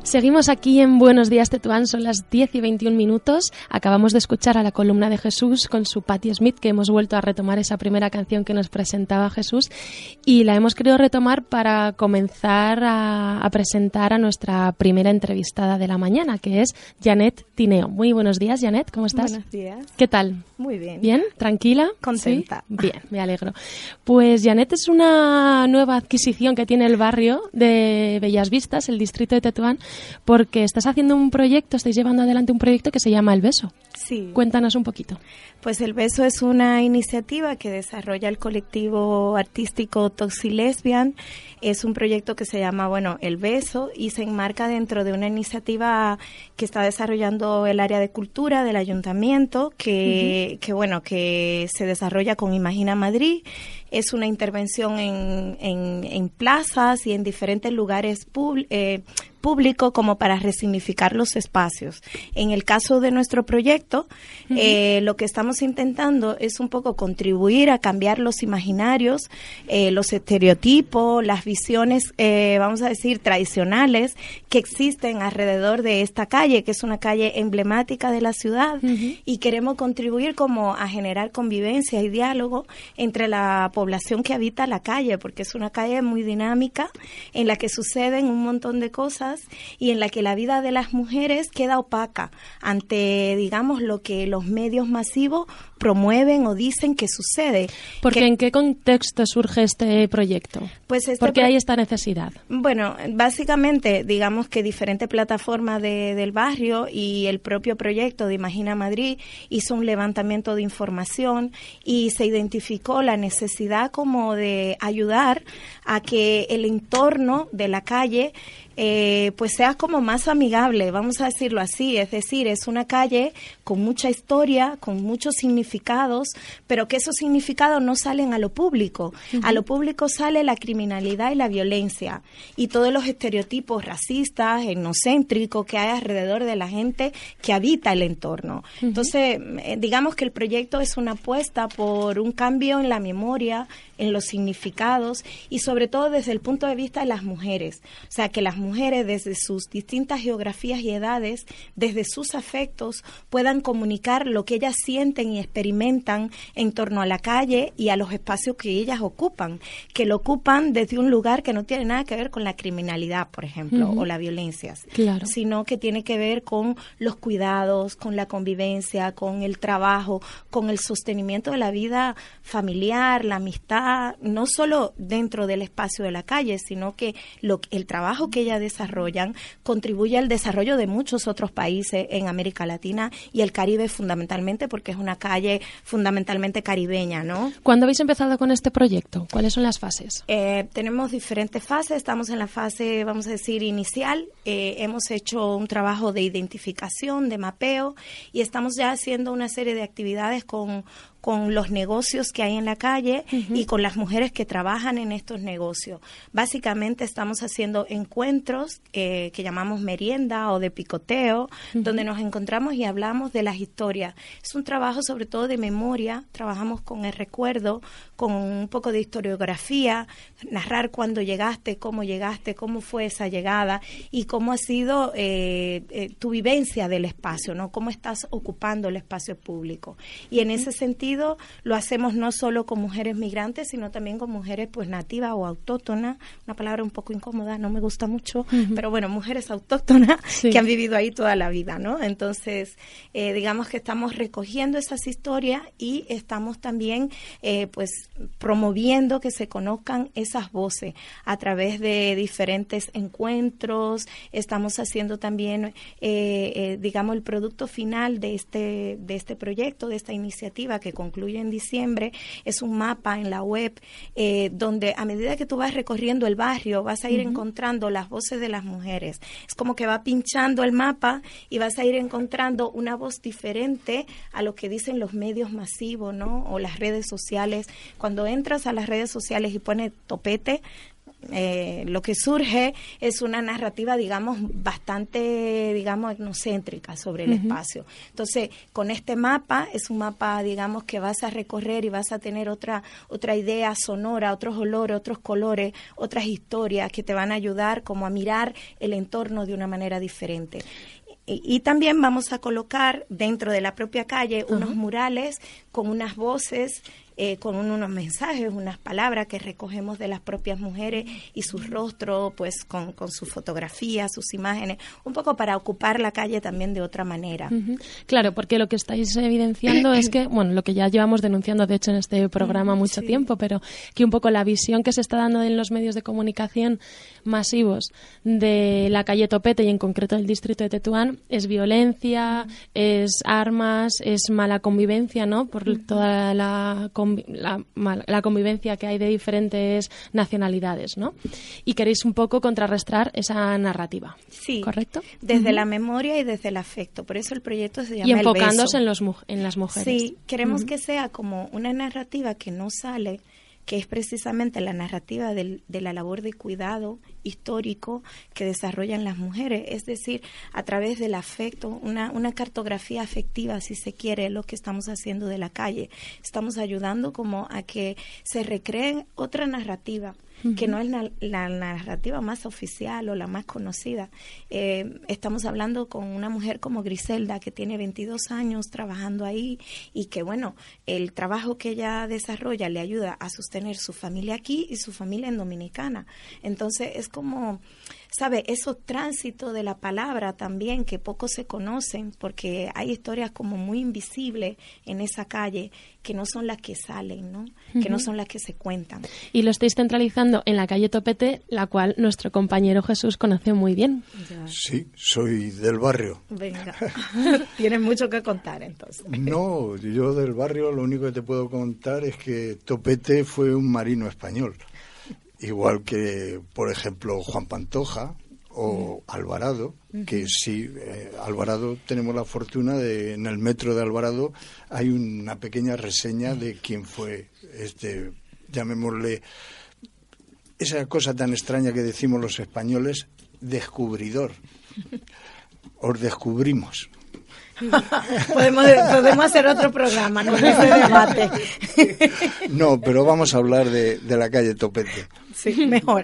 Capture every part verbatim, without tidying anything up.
Seguimos aquí en Buenos Días Tetuán, son las diez y veintiún minutos. Acabamos de escuchar a la columna de Jesús con su Patti Smith, que hemos vuelto a retomar esa primera canción que nos presentaba Jesús y la hemos querido retomar para comenzar a, a presentar a nuestra primera entrevistada de la mañana, que es Janet Tineo. Muy buenos días, Janet, ¿cómo estás? Buenos días. ¿Qué tal? Muy bien. ¿Bien? ¿Tranquila? Contenta. ¿Sí? Bien, me alegro. Pues Janet es una nueva adquisición que tiene el barrio de Bellas Vistas, el distrito de Tetuán, porque estás haciendo un proyecto, estáis llevando adelante un proyecto que se llama El Beso. Sí. Cuéntanos un poquito. Pues El Beso es una iniciativa que desarrolla el colectivo artístico Toxilesbian. Es un proyecto que se llama, bueno, El Beso y se enmarca dentro de una iniciativa que está desarrollando el área de cultura del ayuntamiento, que, uh-huh. que bueno, que se desarrolla con Imagina Madrid. Es una intervención en, en, en plazas y en diferentes lugares públicos, eh, público como para resignificar los espacios. En el caso de nuestro proyecto, uh-huh. eh, lo que estamos intentando es un poco contribuir a cambiar los imaginarios, eh, los estereotipos, las visiones, eh, vamos a decir, tradicionales que existen alrededor de esta calle, que es una calle emblemática de la ciudad, uh-huh. y queremos contribuir como a generar convivencia y diálogo entre la población que habita la calle, porque es una calle muy dinámica en la que suceden un montón de cosas y en la que la vida de las mujeres queda opaca ante, digamos, lo que los medios masivos promueven o dicen que sucede. Porque que, ¿en qué contexto surge este proyecto? Pues este ¿Por qué pro- hay esta necesidad? Bueno, básicamente, digamos que diferentes plataformas de, del barrio y el propio proyecto de Imagina Madrid hizo un levantamiento de información y se identificó la necesidad como de ayudar a que el entorno de la calle Eh, pues sea como más amigable, vamos a decirlo así, es decir, es una calle con mucha historia, con muchos significados, pero que esos significados no salen a lo público. Uh-huh. A lo público sale la criminalidad y la violencia y todos los estereotipos racistas, etnocéntricos que hay alrededor de la gente que habita el entorno. Uh-huh. Entonces, eh, digamos que el proyecto es una apuesta por un cambio en la memoria, en los significados y sobre todo desde el punto de vista de las mujeres. O sea, que las mujeres desde sus distintas geografías y edades, desde sus afectos, puedan comunicar lo que ellas sienten y experimentan en torno a la calle y a los espacios que ellas ocupan, que lo ocupan desde un lugar que no tiene nada que ver con la criminalidad, por ejemplo, uh-huh. o las violencias, claro. sino que tiene que ver con los cuidados, con la convivencia, con el trabajo, con el sostenimiento de la vida familiar, la amistad, no solo dentro del espacio de la calle, sino que lo, el trabajo que ellas desarrollan contribuye al desarrollo de muchos otros países en América Latina y el Caribe fundamentalmente, porque es una calle fundamentalmente caribeña, ¿no? ¿Cuándo habéis empezado con este proyecto? ¿Cuáles son las fases? Eh, tenemos diferentes fases, estamos en la fase, vamos a decir, inicial, eh, hemos hecho un trabajo de identificación, de mapeo y estamos ya haciendo una serie de actividades con con los negocios que hay en la calle uh-huh. y con las mujeres que trabajan en estos negocios. Básicamente estamos haciendo encuentros eh, que llamamos merienda o de picoteo, uh-huh. donde nos encontramos y hablamos de las historias. Es un trabajo sobre todo de memoria, trabajamos con el recuerdo, con un poco de historiografía, narrar cuándo llegaste, cómo llegaste, cómo fue esa llegada y cómo ha sido eh, eh, tu vivencia del espacio, ¿no? Cómo estás ocupando el espacio público. Y en uh-huh. ese sentido lo hacemos no solo con mujeres migrantes, sino también con mujeres pues nativas o autóctonas, una palabra un poco incómoda, no me gusta mucho, uh-huh. pero bueno, mujeres autóctonas sí. que han vivido ahí toda la vida, ¿no? Entonces, eh, digamos que estamos recogiendo esas historias y estamos también eh, pues promoviendo que se conozcan esas voces a través de diferentes encuentros. Estamos haciendo también, eh, eh, digamos, el producto final de este, de este proyecto, de esta iniciativa que concluye en diciembre, es un mapa en la web eh, donde a medida que tú vas recorriendo el barrio vas a ir uh-huh. encontrando las voces de las mujeres. Es como que va pinchando el mapa y vas a ir encontrando una voz diferente a lo que dicen los medios masivos, ¿no? O las redes sociales. Cuando entras a las redes sociales y pones topete, eh, lo que surge es una narrativa, digamos, bastante, digamos, etnocéntrica sobre el uh-huh. espacio. Entonces, con este mapa, es un mapa, digamos, que vas a recorrer y vas a tener otra, otra idea sonora, otros olores, otros colores, otras historias que te van a ayudar como a mirar el entorno de una manera diferente. Y, y también vamos a colocar dentro de la propia calle uh-huh. unos murales con unas voces, eh, con un, unos mensajes, unas palabras que recogemos de las propias mujeres y sus rostros, pues con, con sus fotografías, sus imágenes, un poco para ocupar la calle también de otra manera. Uh-huh. Claro, porque lo que estáis evidenciando es que, bueno, lo que ya llevamos denunciando de hecho en este programa mucho sí. tiempo, pero que un poco la visión que se está dando en los medios de comunicación masivos de la calle Topete y en concreto del distrito de Tetuán es violencia, uh-huh. es armas, es mala convivencia, ¿no? Por uh-huh. toda la La, la convivencia que hay de diferentes nacionalidades, ¿no? Y queréis un poco contrarrestar esa narrativa, sí, ¿correcto? Desde uh-huh. la memoria y desde el afecto, por eso el proyecto se llama Y enfocándose El en, los, en las mujeres. Sí, queremos uh-huh. que sea como una narrativa que no sale, que es precisamente la narrativa del, de la labor de cuidado histórico que desarrollan las mujeres, es decir, a través del afecto, una, una cartografía afectiva, si se quiere, lo que estamos haciendo de la calle. Estamos ayudando como a que se recree otra narrativa, uh-huh. que no es la, la narrativa más oficial o la más conocida. Eh, estamos hablando con una mujer como Griselda, que tiene veintidós años trabajando ahí y que, bueno, el trabajo que ella desarrolla le ayuda a sostener su familia aquí y su familia en Dominicana. Entonces, es como, ¿sabe? Esos tránsitos de la palabra también que poco se conocen, porque hay historias como muy invisibles en esa calle que no son las que salen, ¿no? Uh-huh. Que no son las que se cuentan. Y lo estáis centralizando en la calle Topete, la cual nuestro compañero Jesús conoce muy bien. Ya. Sí, soy del barrio. Venga, tienes mucho que contar entonces. No, yo del barrio lo único que te puedo contar es que Topete fue un marino español. Igual que, por ejemplo, Juan Pantoja o Alvarado, uh-huh. que sí, eh, Alvarado, tenemos la fortuna de, en el metro de Alvarado hay una pequeña reseña de quién fue, este, llamémosle, esa cosa tan extraña que decimos los españoles, descubridor. Os descubrimos. podemos, podemos hacer otro programa con ese debate. No, pero vamos a hablar de, de la calle Topete. Sí, mejor.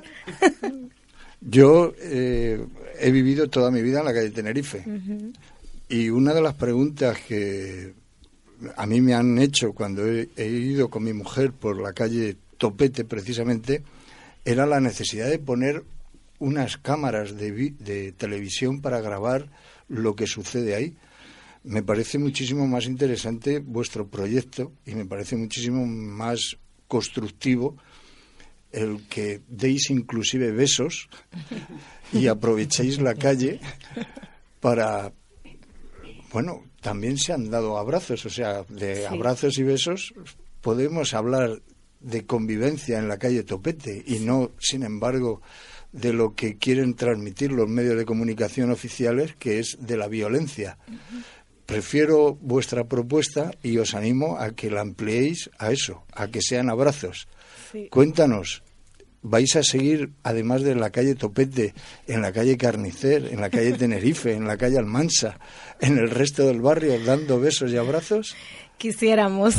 Yo eh, he vivido toda mi vida en la calle Tenerife. Uh-huh. Y una de las preguntas que a mí me han hecho cuando he, he ido con mi mujer por la calle Topete, precisamente, era la necesidad de poner unas cámaras de, vi- de televisión para grabar lo que sucede ahí. Me parece muchísimo más interesante vuestro proyecto y me parece muchísimo más constructivo el que deis inclusive besos y aprovechéis la calle para... Bueno, también se han dado abrazos, o sea, de sí. abrazos y besos podemos hablar de convivencia en la calle Topete y no, sin embargo, de lo que quieren transmitir los medios de comunicación oficiales, que es de la violencia. Uh-huh. Prefiero vuestra propuesta y os animo a que la ampliéis a eso, a que sean abrazos. Sí. Cuéntanos, ¿vais a seguir, además de la calle Topete, en la calle Carnicer, en la calle Tenerife, en la calle Almansa, en el resto del barrio, dando besos y abrazos? Quisiéramos.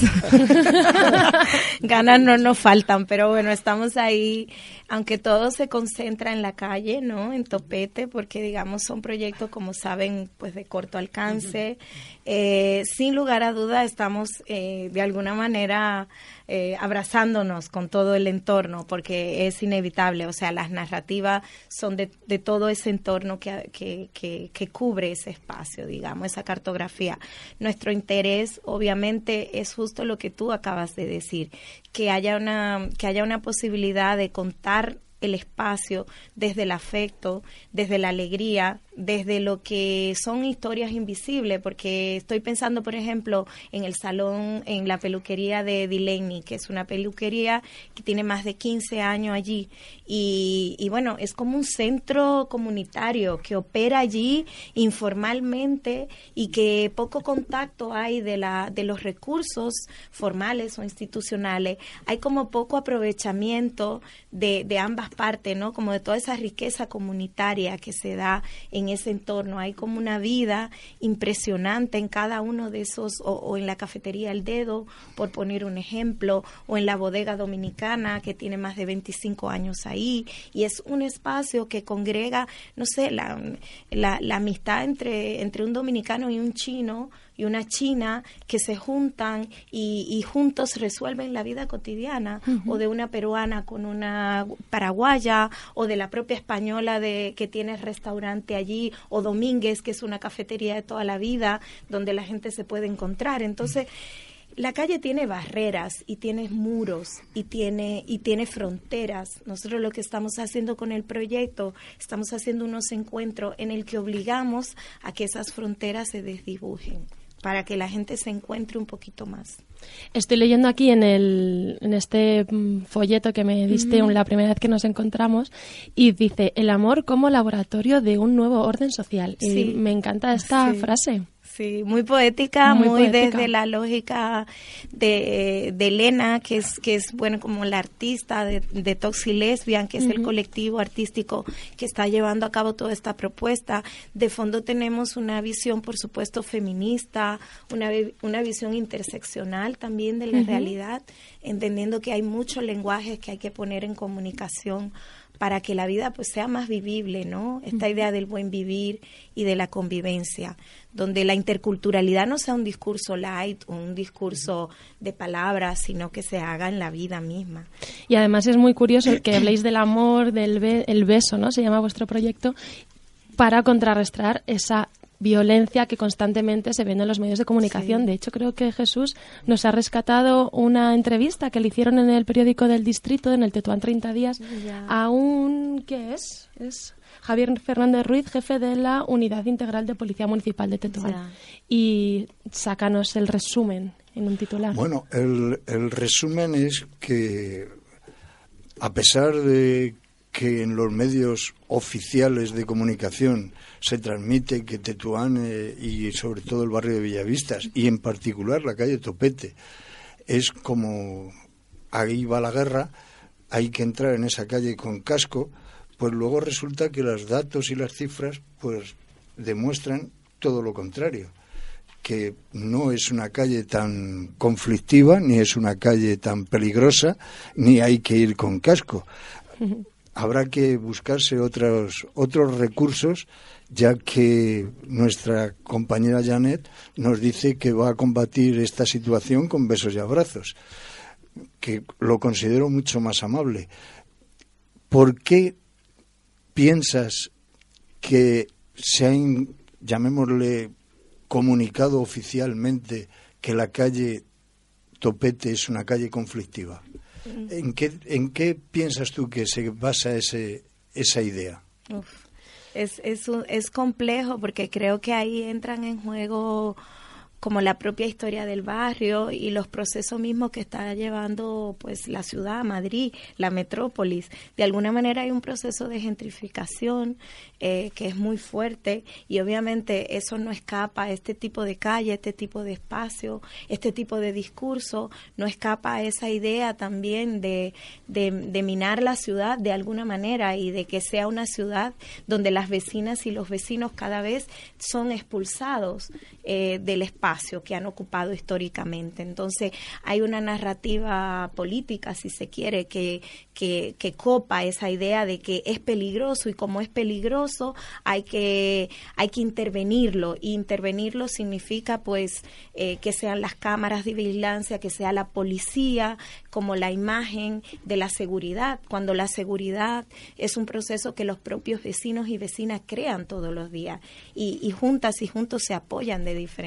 Ganas no nos faltan, pero bueno, estamos ahí, aunque todo se concentra en la calle, ¿no? En Topete, porque digamos son proyectos, como saben, pues de corto alcance. Eh, sin lugar a duda estamos eh, de alguna manera eh, abrazándonos con todo el entorno, porque es inevitable, o sea, las narrativas son de, de todo ese entorno que, que, que, que cubre ese espacio, digamos, esa cartografía. Nuestro interés, obviamente, es justo lo que tú acabas de decir, que haya una, que haya una posibilidad de contar el espacio desde el afecto, desde la alegría, desde lo que son historias invisibles, porque estoy pensando, por ejemplo, en el salón, en la peluquería de Delaney, que es una peluquería que tiene más de quince años allí, y, y bueno, es como un centro comunitario que opera allí informalmente y que poco contacto hay de, la, de los recursos formales o institucionales, hay como poco aprovechamiento de, de ambas partes, ¿no? Como de toda esa riqueza comunitaria que se da en ese entorno. Hay como una vida impresionante en cada uno de esos, o, o en la cafetería El Dedo, por poner un ejemplo, o en la bodega dominicana, que tiene más de veinticinco años ahí, y es un espacio que congrega, no sé, la, la, la amistad entre, entre un dominicano y un chino, y una china, que se juntan y, y juntos resuelven la vida cotidiana, uh-huh. o de una peruana con una paraguaya, o de la propia española de que tiene restaurante allí, o Domínguez, que es una cafetería de toda la vida, donde la gente se puede encontrar. Entonces, la calle tiene barreras y tiene muros y tiene y tiene fronteras. Nosotros lo que estamos haciendo con el proyecto, estamos haciendo unos encuentros en el que obligamos a que esas fronteras se desdibujen, para que la gente se encuentre un poquito más. Estoy leyendo aquí en el en este folleto que me diste uh-huh. la primera vez que nos encontramos, y dice: el amor como laboratorio de un nuevo orden social. Sí. Y me encanta esta sí. frase. Sí, muy poética, muy, muy poética. Desde la lógica de, de Elena, que es, que es bueno, como la artista de, de Toxi Lesbian, que es uh-huh. el colectivo artístico que está llevando a cabo toda esta propuesta. De fondo tenemos una visión, por supuesto, feminista, una, una visión interseccional también de la uh-huh. realidad, entendiendo que hay muchos lenguajes que hay que poner en comunicación para que la vida pues sea más vivible, ¿no? Esta uh-huh. idea del buen vivir y de la convivencia, donde la interculturalidad no sea un discurso light, un discurso de palabras, sino que se haga en la vida misma. Y además es muy curioso que habléis del amor, del be- el beso, ¿no? Se llama vuestro proyecto, para contrarrestar esa violencia que constantemente se ve en los medios de comunicación. Sí. De hecho, creo que Jesús nos ha rescatado una entrevista que le hicieron en el periódico del Distrito, en el Tetuán treinta días, ya. a un... ¿qué es? Es Javier Fernández Ruiz, jefe de la Unidad Integral de Policía Municipal de Tetuán. Ya. Y sácanos el resumen en un titular. Bueno, el, el resumen es que, a pesar de que en los medios oficiales de comunicación se transmite que Tetuán eh, y sobre todo el barrio de Villavistas, y en particular la calle Topete, es como ahí va la guerra, hay que entrar en esa calle con casco, pues luego resulta que los datos y las cifras pues demuestran todo lo contrario, que no es una calle tan conflictiva, ni es una calle tan peligrosa, ni hay que ir con casco. Habrá que buscarse otros otros recursos, ya que nuestra compañera Janet nos dice que va a combatir esta situación con besos y abrazos, que lo considero mucho más amable. ¿Por qué piensas que se ha, llamémosle, comunicado oficialmente que la calle Topete es una calle conflictiva? ¿En qué, ¿En qué piensas tú que se basa ese, esa idea? Uf, es, es, un, es complejo, porque creo que ahí entran en juego como la propia historia del barrio y los procesos mismos que está llevando pues la ciudad, Madrid, la metrópolis. De alguna manera hay un proceso de gentrificación eh, que es muy fuerte, y obviamente eso no escapa a este tipo de calle, este tipo de espacio, este tipo de discurso, no escapa a esa idea también de, de, de minar la ciudad de alguna manera, y de que sea una ciudad donde las vecinas y los vecinos cada vez son expulsados eh, del espacio que han ocupado históricamente. Entonces hay una narrativa política, si se quiere, que, que, que copa esa idea de que es peligroso, y como es peligroso hay que hay que intervenirlo, y intervenirlo significa pues eh, que sean las cámaras de vigilancia, que sea la policía como la imagen de la seguridad, cuando la seguridad es un proceso que los propios vecinos y vecinas crean todos los días, y, y juntas y juntos se apoyan de diferentes maneras.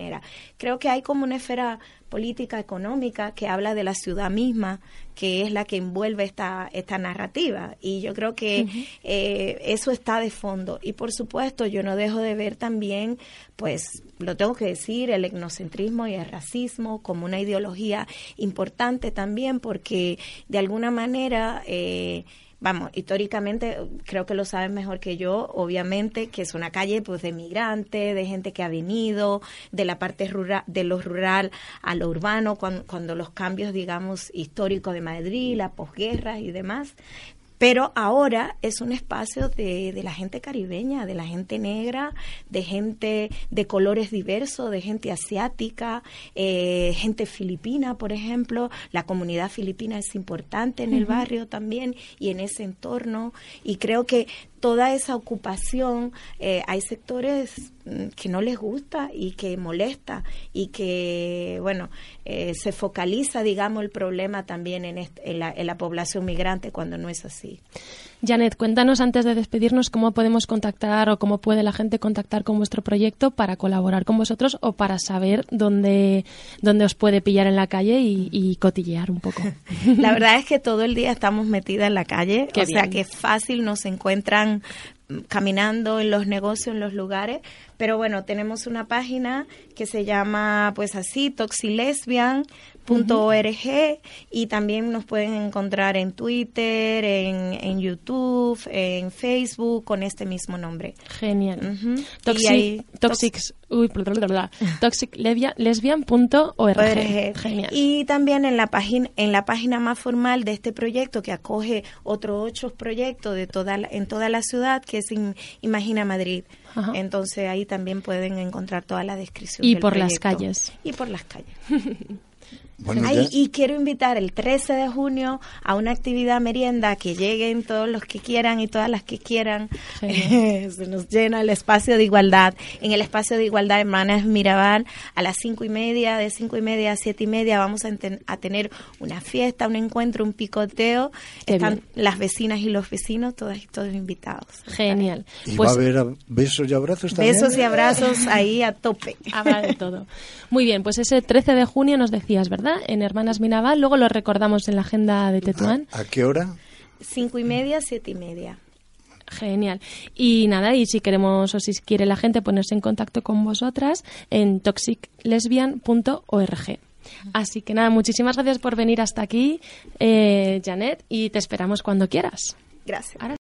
manera. Creo que hay como una esfera política, económica, que habla de la ciudad misma, que es la que envuelve esta, esta narrativa. Y yo creo que uh-huh. eh, eso está de fondo. Y por supuesto, yo no dejo de ver también, pues, lo tengo que decir, el etnocentrismo y el racismo como una ideología importante también, porque de alguna manera... Eh, Vamos, históricamente, creo que lo saben mejor que yo, obviamente, que es una calle pues de migrantes, de gente que ha venido de la parte rural, de lo rural a lo urbano, cuando, cuando los cambios, digamos, históricos de Madrid, la posguerra y demás. Pero ahora es un espacio de, de la gente caribeña, de la gente negra, de gente de colores diversos, de gente asiática, eh, gente filipina, por ejemplo. La comunidad filipina es importante en el uh-huh. barrio también y en ese entorno. Y creo que toda esa ocupación, eh, hay sectores que no les gusta y que molesta y que, bueno, eh, se focaliza, digamos, el problema también en, este, en, la, en la población migrante cuando no es así. Janet, cuéntanos antes de despedirnos cómo podemos contactar o cómo puede la gente contactar con vuestro proyecto para colaborar con vosotros o para saber dónde, dónde os puede pillar en la calle y, y cotillear un poco. La verdad es que todo el día estamos metidas en la calle, Qué o bien. sea que fácil nos encuentran caminando en los negocios, en los lugares, pero bueno, tenemos una página que se llama pues así, toxilesbian punto org uh-huh. y también nos pueden encontrar en Twitter, en, en YouTube, en Facebook con este mismo nombre. Genial. Uh-huh. Toxic, ahí, toxics, uy, bla, bla, bla, toxic lesbian punto org. Genial. Y también en la página en la página más formal de este proyecto que acoge otros ocho proyectos de toda la, en toda la ciudad, que es in, Imagina Madrid. Ajá. Entonces ahí también pueden encontrar toda la descripción y del por proyecto. las calles. Y por las calles. Bueno, Ay, y quiero invitar el trece de junio a una actividad merienda, que lleguen todos los que quieran y todas las que quieran. Sí. Se nos llena el espacio de igualdad. En el espacio de igualdad Hermanas Mirabal, a las cinco y media, de cinco y media a siete y media, vamos a, enten- a tener una fiesta, un encuentro, un picoteo. Qué Están bien. Las vecinas y los vecinos, todas y todos invitados. Genial. ¿Y pues, va a haber a- besos y abrazos también? Besos y abrazos ahí a tope. Habrá de todo. Muy bien, pues ese trece de junio nos decías, ¿verdad? En Hermanas Mirabal, luego lo recordamos en la agenda de Tetuán. ¿A, a qué hora? Cinco y media, siete y media. Genial. Y nada, y si queremos o si quiere la gente ponerse en contacto con vosotras en toxic lesbian punto org. Así que nada, muchísimas gracias por venir hasta aquí, eh, Janet, y te esperamos cuando quieras. Gracias. Ahora